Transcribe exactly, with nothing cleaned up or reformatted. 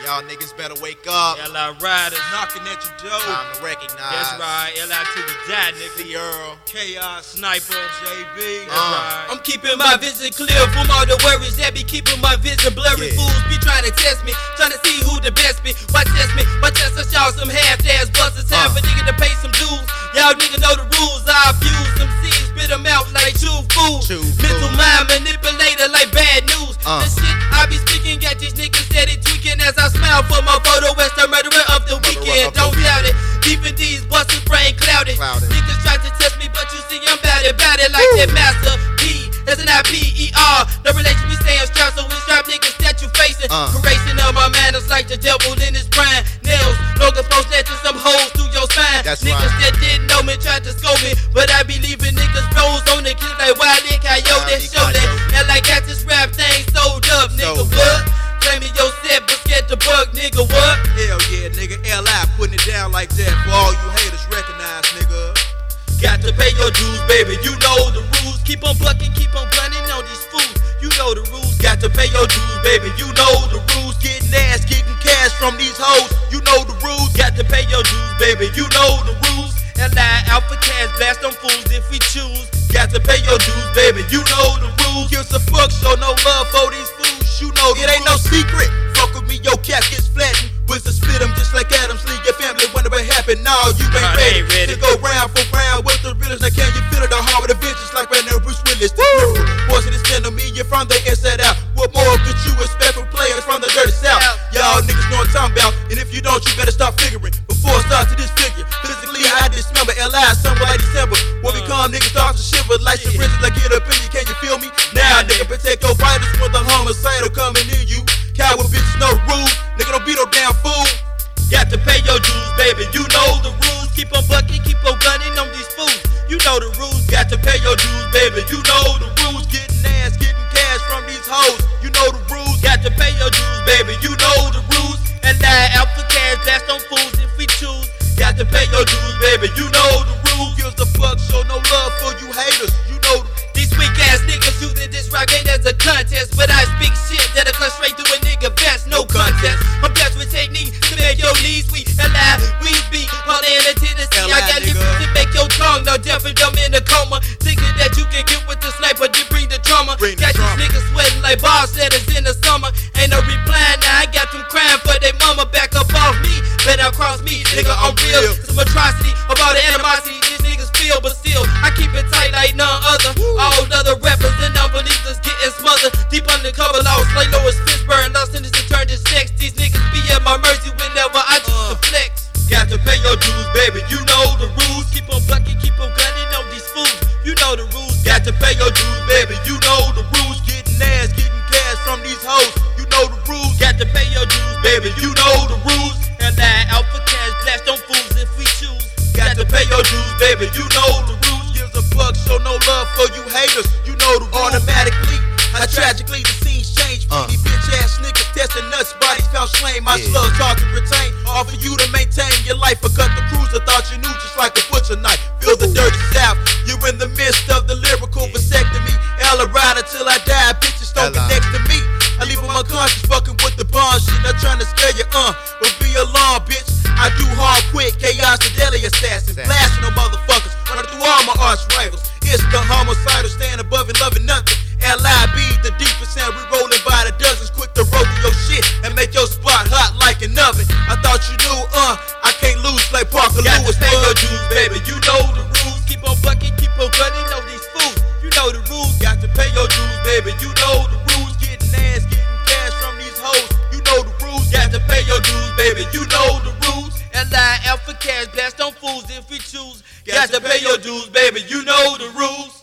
Y'all niggas better wake up. L I Riders knocking at your door. Time to recognize. That's right. L I till we die, nigga. The Earl. Chaos. Sniper. J B. That's Uh. right. I'm keeping my vision clear from all the worries that be keeping my vision blurry. Yeah. Fools be trying to test me, trying to see who the best be. Why test me? Why test us y'all some half-ass busters? Time Uh. for nigga to pay some dues. Y'all nigga know the rules. I abuse them seeds, spit them out like chew food. Chew Mental food. mind manipulator like bad news. Uh. The shit I be speaking got these niggas steady tweaking as I smile for my photo as the murderer of the Murderer weekend. of the Don't doubt it. weekend. Deep in these busters brain clouded. Clouded. Niggas try to test me, but you see I'm bout it, bout it like that master P. That's an I P E R. The relation we staying strapped, so we strap niggas that you facing. Uh. Correcting of my manners like the devil in his prime. Nails, Logan post snatching some holes through your spine. That's niggas right. that didn't know me tried to scold me, but I be leaving niggas rolls on the kids like Wiley Coyote. Wile E. Show that, Coyote. and like got this rap thing sold up, nigga. Sold What? up. Claiming your set, but scared to bug, nigga. What? Hell yeah, nigga. L I putting it down like that for all you haters. Recognize, nigga. Got to pay your dues, baby. You know the rules. Keep on bucking, keep on blunting on these fools. You know the rules. Got to pay your dues, baby. You know the rules. Getting ass, getting cash from these hoes. You know the rules. Got to pay your dues, baby. You know the rules. L I Alpha Cash blast on fools if we choose. Got to pay your dues, baby. You know the rules. Gives a fuck, show no love for these fools. You know it ain't no secret. Fuck with me, your cap gets flattened. Wizard spit 'em just like Adams. Leave your family wonder what happened. No, you ain't Nah, ready, ain't ready. to go round for round with the realest. Now can you feel it? The heart with the bitches like right now Bruce Willis. The miracle poison is enemy. You're from the inside out. What more could you expect from players from the dirty south? Y'all niggas know what I'm talking about. And if you don't, you better start figuring. Before I start to this figure, physically I dismember. L I somewhere like December. When we come, niggas start to shiver like some bridges. Like get up in you, can you feel me? Now, nigga, protect your vitals from the homicidal coming near you. Coward bitches know the rules. Nigga, don't be no damn fool. Got to pay your dues, baby. You know the rules. Keep on bucking, keep on gunning on these fools. You know the rules. Got to pay your dues, baby. You know the rules. Getting ass, getting cash from these hoes. You know the rules. Got to pay your dues, baby. You know the rules. And I Alpha Cash blast on fools if we choose. Got to pay your dues, baby. You know the rules. Gives a fuck, show no love for you haters. You know the These weak ass niggas using this rap game as a contest, but I speak shit that'll cut straight through a nigga vest, no contest. I'm blessed with technique to make your knees weak. L I, we be all in the Tennessee. L I, I got nigga. lyrics to make your tongue no deaf and dumb in a coma. Thinking that you can get with the sniper, you bring the trauma. Bring the got trauma. these niggas sweating like bar setters in the summer. Ain't no reply now, I got them crying for they mama. Back up off me, better cross me, nigga, I'm real. Some atrocity about the animosity these niggas feel, but still, I keep it tight like none other. All other rappers and unbelievers getting smothered. Deep undercover lost like Lois Fishburne. Lost in this to turn to sex. These niggas be at my mercy whenever I choose to flex. got to pay your dues, baby. You know the rules. Keep on bucking, keep on gunning on these fools. You know the rules. Got to pay your dues, baby. You know the rules. Getting ass, getting cash from these hoes. You know the rules. Got to pay your dues, Baby, you know the rules. And I Alpha Cash blast on fools if we choose. Got to pay your dues, baby. You know the rules. Gives a fuck, show no love for you haters. You know the rules. Automatically, how tragically the scenes change. Uh. These bitch ass niggas testing nuts, bodies found slain. My Yeah. slugs hard to retain. All for you to maintain your life. But cut the cruiser, thought you knew just like a butcher knife. Feel the dirty south. You're in the midst of the lyrical vasectomy. Ella ride till I die. Bitches don't Ella. get next to me. I leave them unconscious, fucking with the bond shit. Not trying to scare you, uh, but be alarmed, bitch. I do hard quick, chaos, the deadly assassin. Assassin. Blasting them motherfuckers, running through all my arch rivals. It's the homicidal, stand above and loving nothing. L I B, the deepest sound, we rolling by the dozens, quick to roll through your shit and make your spot hot like an oven. I thought you knew, uh, I can't lose like Parker Got to Lewis. pay your bud. dues, baby. You know the rules. Keep on bucking, keep on gunning on these fools. You know the rules. Got to pay your dues, baby. You know the rules. Getting ass, getting cash from these hoes. You know the rules. Got to pay your dues, baby. You know the rules. L I Alpha Cash blast on fools if we choose. Got to pay your dues, baby. You know the rules.